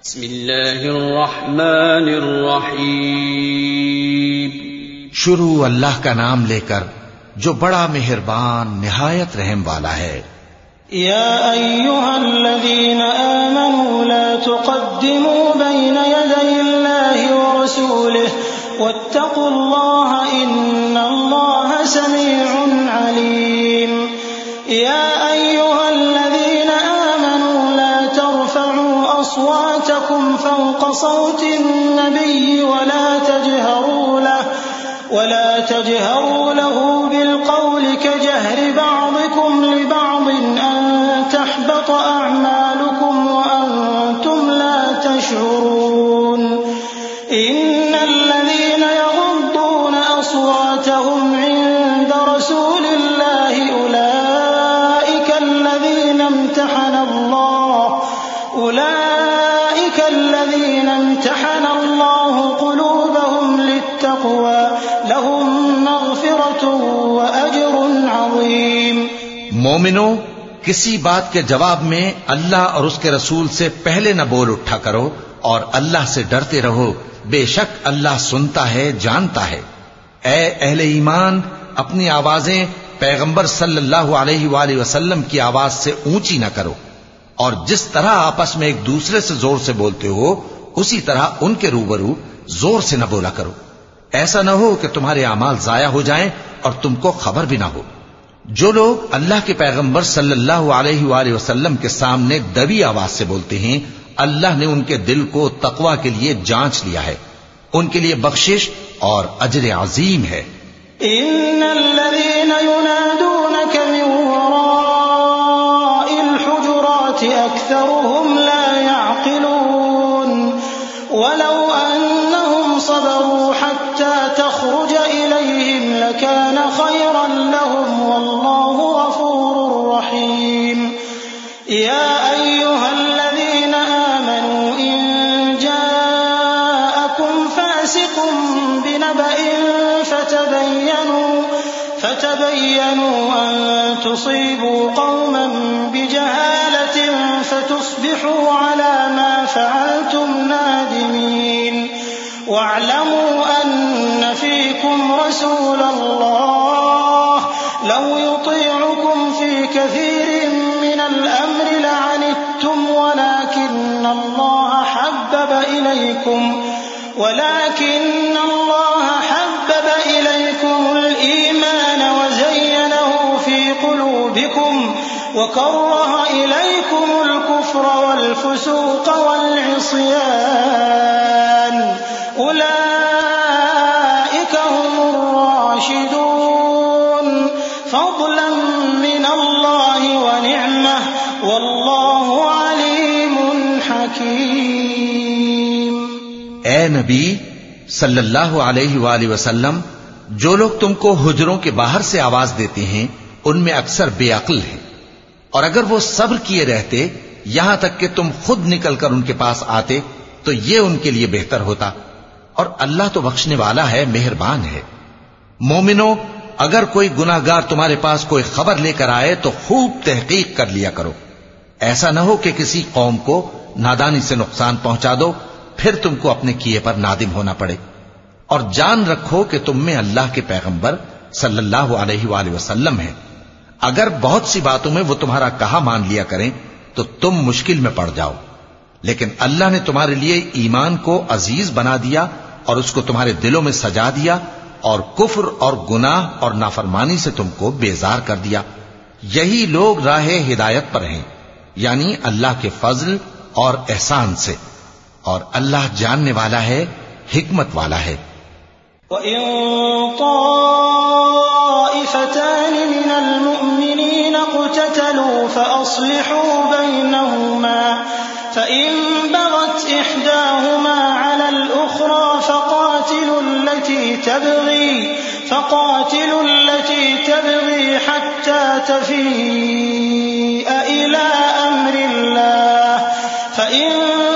बिस्मिल्लाहिर्रहमानिर्रहीम। शुरू अल्लाह का नाम लेकर जो बड़ा मेहरबान निहायत रहम वाला है। या अय्युहल्लज़ीना आमनू ला तुक़द्दिमू बैन यदयिल्लाहि व रसूलिहि वत्तक़ुल्लाहा इन्नल्लाहा समीउन अलीम। या अय्युहल्लज़ीना आमनू ला तर्फ़अू अस्वातकुम फ़ौक़ सौतिन नबिय्यि वला तजहरू लहू बिलक़ौलि कजहरि बअदिकुम लिबअद अन तहबत अअमालुकुम व अंतुम ला तशऊरून। इन्नल्लज़ीना यग़ुद्दूना अस्वातहुम इन्द रसूलिल्लाहि उलाइका अल्लज़ीना इम्तहना अल्लाहु क़ुलूबहुम लित्तक़वा लहुम मग़फ़िरतुन व अज्रुन अज़ीम। मोमिनो, किसी बात के जवाब में अल्लाह और उसके रसूल से पहले न बोल उठा करो और अल्लाह से डरते रहो, बेशक अल्लाह सुनता है, जानता है। ऐ अहले ईमान, अपनी आवाजें पैगंबर सल्लल्लाहु अलैहि वसल्लम की आवाज से ऊंची न करो और जिस तरह आपस में एक दूसरे से जोर से बोलते हो उसी तरह उनके रूबरू जोर से न बोला करो। ऐसा न हो कि तुम्हारे अमाल जाया हो जाएं और तुमको खबर भी ना हो। जो लोग अल्लाह के पैगंबर सल्लल्लाहु अलैहि वसल्लम के सामने दबी आवाज से बोलते हैं, अल्लाह ने उनके दिल को तकवा के लिए जांच लिया है। उनके लिए बख्शिश और अजर अजीम है। इन्नल्लज़ीना युनादूनका मिन वराइल हुजुराति अक्सरुहुम ला यअक़िलून वलौ अन्नहुम सबरू हत्ता तख़रुज इलैहिम लकान खैरन लहुम वल्लाहु गफूरुर रहीम। या अय्युहल्लज़ीना आमनू इन जाअकुम फासिक़ुन बिनबअइन فتبينوا أن تصيبوا قوما بجهالة فتصبحوا على ما فعلتم نادمين واعلموا أن فيكم رسول الله لو يطيعكم في كثير من الأمر لعنتم ولكن الله حبب إليكم الإيمان وزينه في قلوبكم وكره إليكم الكفر والفسوق والعصيان أولئك هم الراشدون فضلا من الله ونعمة والله عليم حكيم। ए नबी सल्लल्लाहु अलैहि वसल्लम, जो लोग तुमको हुजरों के बाहर से आवाज देते हैं उनमें अक्सर बेअक्ल हैं, और अगर वो सब्र किए रहते यहां तक कि तुम खुद निकलकर उनके पास आते तो ये उनके लिए बेहतर होता, और अल्लाह तो बख्शने वाला है, मेहरबान है। मोमिनो, अगर कोई गुनाहगार तुम्हारे पास कोई खबर लेकर आए तो खूब तहकीक कर लिया करो। ऐसा न हो कि किसी कौम को नादानी से नुकसान पहुंचा दो, फिर तुमको अपने किए पर नादिम होना पड़े। और जान रखो कि तुम में अल्लाह के पैगंबर सल्लल्लाहु अलैहि वसल्लम हैं। अगर बहुत सी बातों में वो तुम्हारा कहा मान लिया करें तो तुम मुश्किल में पड़ जाओ, लेकिन अल्लाह ने तुम्हारे लिए ईमान को अजीज बना दिया और उसको तुम्हारे दिलों में सजा दिया और कुफ्र और गुनाह और नाफरमानी से तुमको बेजार कर दिया। यही लोग राहे हिदायत पर हैं, यानी अल्लाह के फजल और एहसान से, और अल्लाह जानने वाला है, हिकमत वाला है। वइन ताइफतान मिनल मुअमिनीन इक़्ततलू फ़अस्लिहू बैनहुमा फ़इन बग़त इह्दाहुमा अलल उख़रा फ़क़ातिलू التي تبغي حتى تفيء إلى أمر الله فإن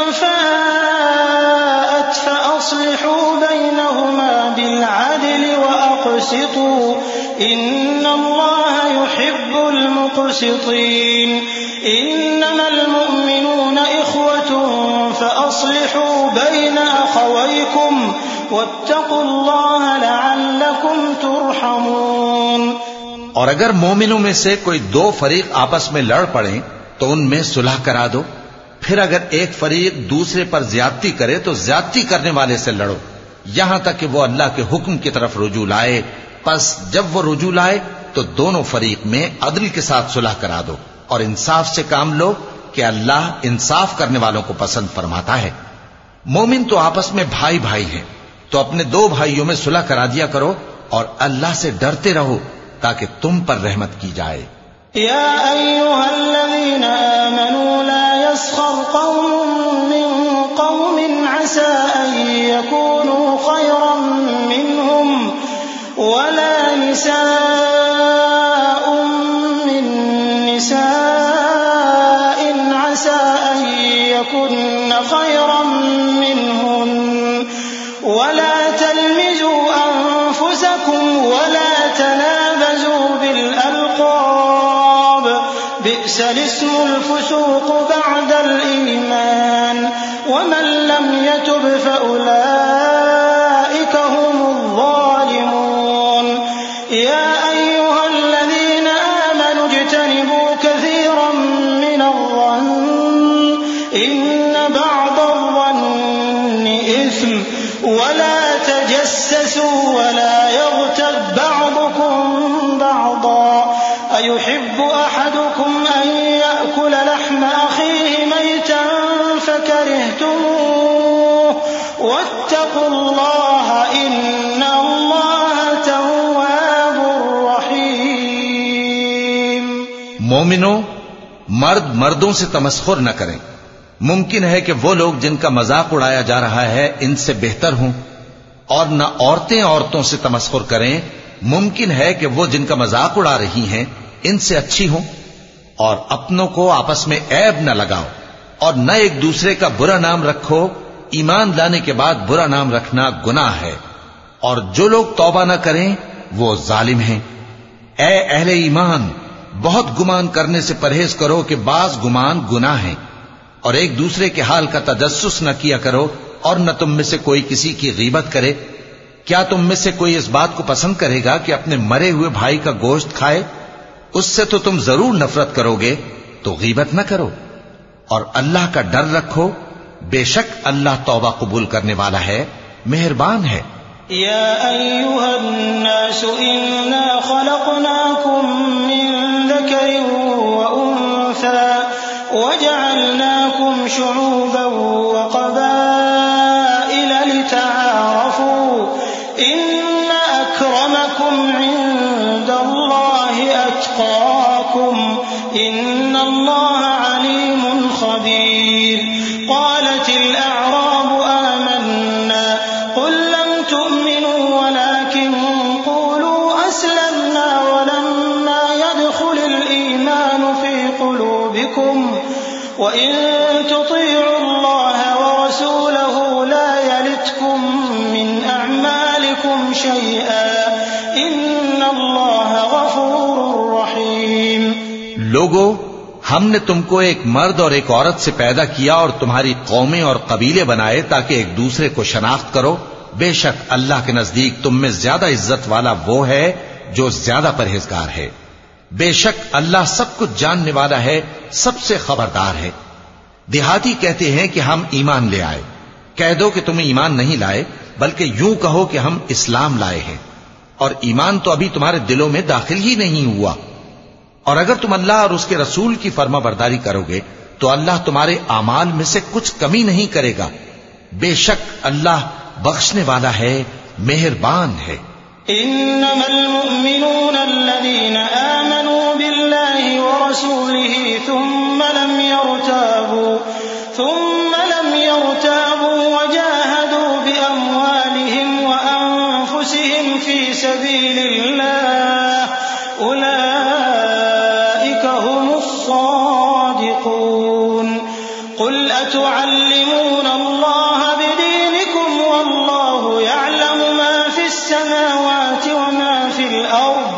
فاءت فأصلحوا بينهما بالعدل وأقسطوا إن الله يحب المقسطين إنما المؤمنون إخوة فأصلحوا بين أخويكم واتقوا الله लअल्लकुम तुरहमून। और अगर मोमिनों में से कोई दो फरीक आपस में लड़ पड़े तो उनमें सुलह करा दो। फिर अगर एक फरीक दूसरे पर ज्यादती करे तो ज्यादती करने वाले से लड़ो, यहां तक कि वो अल्लाह के हुक्म की तरफ रुजू लाए। बस जब वो रुजू लाए तो दोनों फरीक में अदल के साथ सुलह करा दो और इंसाफ से काम लो कि अल्लाह इंसाफ करने वालों को पसंद फरमाता है। मोमिन तो आपस में भाई भाई हैं, तो अपने दो भाइयों में सुलह करा दिया करो और अल्लाह से डरते रहो ताकि तुम पर रहमत की जाए। या अय्युहल्लज़ीना आमनू ला यस्खर कौमुम मिन कौमिन असा अन यकूनू खैरन मिनहुम वला निसाउम मिन निसाइन असा अन यकुन्न खैरन मिनहुन वला तलमिजू अनफुसकुम वला तनाबजू बिलअल्क़ाब बि'सल इस्मुल फुसूक़ बअदल ईमान वमन लम यतुब फउलाइका हुमुज़ ज़ालिमून। या अय्युहल्लज़ीना आमनू इज्तनिबू कसीरन मिनज़-ज़न्न इन्न बअदज़-ज़न्नि इस्म वला तजस्ससू वला यग़्तब बअदुकुम बअदा अयुहिब्बु अहदुकुम अन यअकुल लहम अखीहि मैतन फकरिहतमूह वत्तक़ुल्लाह इन्नल्लाह तव्वाबुर रहीम। मोमिनो, मर्द मर्दों से तमस्खुर न करें। मुमकिन है कि वो लोग जिनका मजाक उड़ाया जा रहा है इनसे बेहतर हों, और न औरतें औरतों से तमस्खुर करें। मुमकिन है कि वो जिनका मजाक उड़ा रही हैं इनसे अच्छी हों। और अपनों को आपस में ऐब न लगाओ और न एक दूसरे का बुरा नाम रखो। ईमान लाने के बाद बुरा नाम रखना गुनाह है, और जो लोग तौबा न करें वो जालिम हैं। ऐ अहले ईमान, बहुत गुमान करने से परहेज करो कि बाज गुमान गुनाह है, और एक दूसरे के हाल का तजस्सुस न किया करो, और न तुम में से कोई किसी की गीबत करे। क्या तुम में से कोई इस बात को पसंद करेगा कि अपने मरे हुए भाई का गोश्त खाए? उससे तो तुम जरूर नफरत करोगे, तो गीबत न करो और अल्लाह का डर रखो। बेशक अल्लाह तौबा कबूल करने वाला है, मेहरबान है। या अय्युहन्नासु इन्ना खलक़नाकुम मिन ज़करिन व उन्सा वजअलनाकुम शुऊबन व क़बाइल लितआरफू इन्न अक्रमकुम इंदल्लाहि अत्क़ाकुम इन्नल्लाह अलीमुन ख़बीर। क़ालतिल अअराबु आमन्ना क़ुल लम तु'मिनू वलाकिन क़ूलू अस्लमना वलम्मा यदख़ुलिल ईमानु फ़ी क़ुलूबिकुम व इन तुतीअुल्लाह व रसूलहु ला यलितकुम मिन अअमालिकुम शैअन इन्नल्लाह गफ़ूरुर रहीम। लोगो, हमने तुमको एक मर्द और एक औरत से पैदा किया और तुम्हारी कौमें और कबीले बनाए ताकि एक दूसरे को शनाख्त करो। बेशक अल्लाह के नजदीक तुम में ज्यादा इज्जत वाला वो है जो ज्यादा परहेजगार है। बेशक अल्लाह सब कुछ जानने वाला है, सबसे खबरदार है। देहाती कहते हैं कि हम ईमान ले आए। कह दो कि तुम ईमान नहीं लाए, बल्कि यूं कहो कि हम इस्लाम लाए हैं, और ईमान तो अभी तुम्हारे दिलों में दाखिल ही नहीं हुआ। और अगर तुम अल्लाह और उसके रसूल की फर्माबरदारी करोगे तो अल्लाह तुम्हारे आमाल में से कुछ कमी नहीं करेगा। बेशक अल्लाह बख्शने वाला है, मेहरबान है। इन्नमल मुअमिनूना अल्लज़ीना आमनू बिल्लाहि व रसूलिही थुम्मा लम यरताबू व जाहदू बिअमवालिहिम व अनफुसिहिम फी सबीलिल्लाह उलाइका हुमुस सादिकून। क़ुल अतुअल्लिमूना अल्लाह बिदीनिकुम वल्लाहु यअलमु मा फिस समावाति व मा फिल अर्द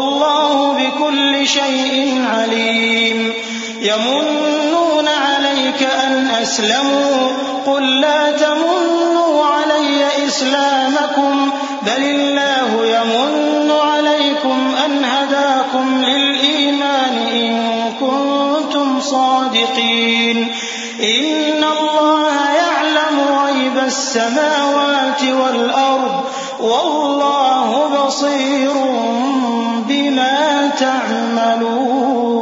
वल्लाहु बिकुल्लि शैइन अलीम। यमुन्नूना अलैक أولئك أن أسلموا قل لا تمنوا علي إسلامكم بل الله يمن عليكم أن هداكم للإيمان إن كنتم صادقين إن الله يعلم غيب السماوات والأرض والله بصير بما تعملون।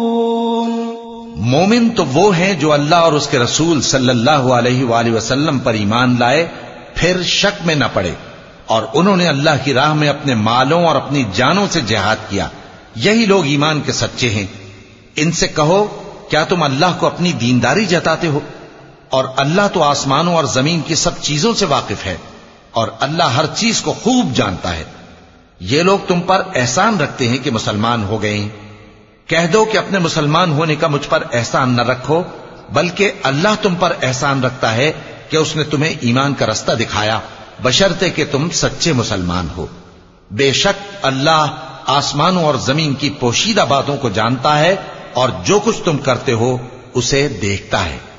मोमिन तो वो हैं जो अल्लाह और उसके रसूल सल्लल्लाहु अलैहि वसल्लम पर ईमान लाए फिर शक में न पड़े और उन्होंने अल्लाह की राह में अपने मालों और अपनी जानों से जिहाद किया, यही लोग ईमान के सच्चे हैं। इनसे कहो क्या तुम अल्लाह को अपनी दीनदारी जताते हो? और अल्लाह तो आसमानों और जमीन की सब चीजों से वाकिफ है और अल्लाह हर चीज को खूब जानता है। ये लोग तुम पर एहसान रखते हैं कि मुसलमान हो गए हैं। कह दो कि अपने मुसलमान होने का मुझ पर एहसान न रखो, बल्कि अल्लाह तुम पर एहसान रखता है कि उसने तुम्हें ईमान का रास्ता दिखाया, बशर्ते कि तुम सच्चे मुसलमान हो। बेशक अल्लाह आसमानों और जमीन की पोशीदा बातों को जानता है और जो कुछ तुम करते हो उसे देखता है।